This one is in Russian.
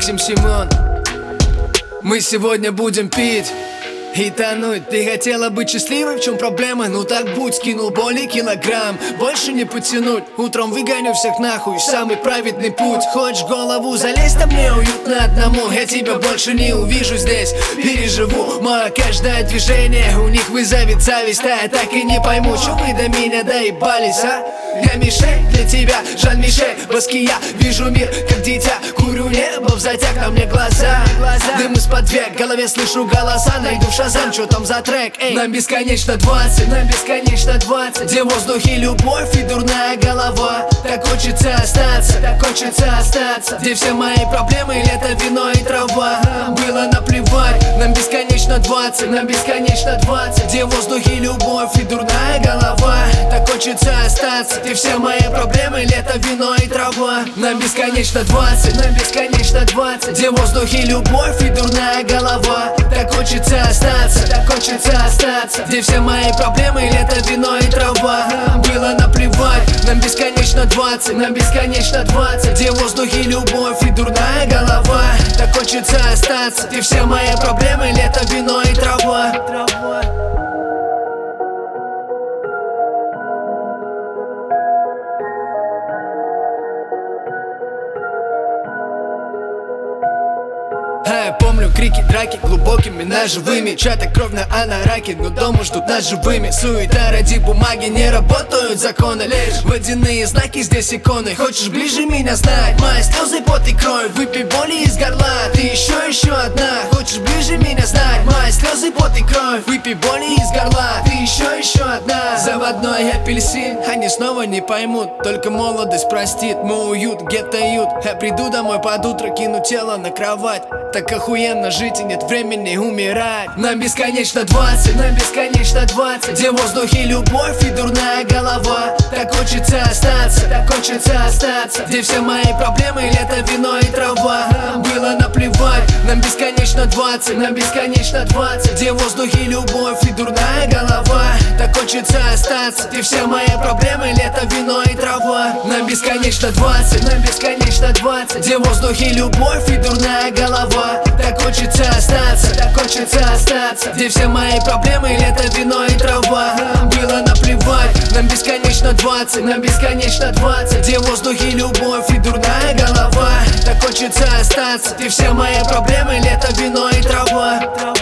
Максим Симон. Мы сегодня будем пить и тонуть. Ты хотела быть счастливой, в чем проблема? Ну так будь, скинул боли килограмм, больше не потянуть. Утром выгоню всех нахуй, самый праведный путь. Хочешь голову залезть, а мне уютно одному. Я тебя больше не увижу здесь, переживу мое каждое движение. У них вызовет зависть, а я так и не пойму, чё вы до меня доебались, а? Я мишень для тебя, жаль мишень Баския, вижу мир как дитя. Курю небо в затяг, на мне глаза дым из-под век, в голове слышу голоса. Найду в Шазам, что там за трек, эй. Нам бесконечно 20, нам бесконечно 20. Где в воздухе любовь и дурная голова. Так хочется остаться, так хочется остаться. Где все мои проблемы, лето, вино и трава. Было наплевать, нам бесконечно 20, нам бесконечно 20. Где в воздухе любовь и дурная голова. Так хочется остаться. Где все мои проблемы, лето, вино и трава. Нам бесконечно 20, нам бесконечно 20. Где в воздухе любовь и дурная голова. Так хочется остаться, так хочется остаться. Где все мои проблемы, лето, вино и трава. Было наплевать, нам бесконечно 20, нам бесконечно 20. Где в воздухе любовь и дурная голова. Так хочется остаться. Где все мои проблемы, лето, вино и трава. Я помню крики, драки глубокими ножевыми. Чья-то кровь на анараке, но дома ждут нас живыми. Суета ради бумаги, не работают законы. Лишь водяные знаки, здесь иконы. Хочешь ближе меня знать? Мои слезы, пот и кровь. Выпей боли из горла, ты еще одна. Хочешь ближе меня знать? Мои слезы, пот и кровь. Выпей боли из горла, ты еще одна. Заводной апельсин, они снова не поймут. Только молодость простит, мой уют, гетто-ют. Я приду домой под утро, кину тело на кровать. Так охуенно жить и нет времени умирать. Нам бесконечно 20, нам бесконечно 20. Где в воздухе любовь и дурная голова. Так хочется остаться, так хочется остаться. Где все мои проблемы, лето, вино и трава. Было наплевать, нам бесконечно 20, нам бесконечно 20. Где в воздухе любовь и дурная голова. Так хочется остаться. Где все мои проблемы, лето, вино и трава. Нам бесконечно 20, нам бесконечно 20. Где в воздухе любовь и дурная голова. Так хочется остаться, так хочется остаться. Где все мои проблемы, лето, вино и трава. Было наплевать, нам бесконечно 20, нам бесконечно 20. Где в воздухе любовь и дурная голова. Так хочется остаться. Где все мои проблемы, лето, вино и трава.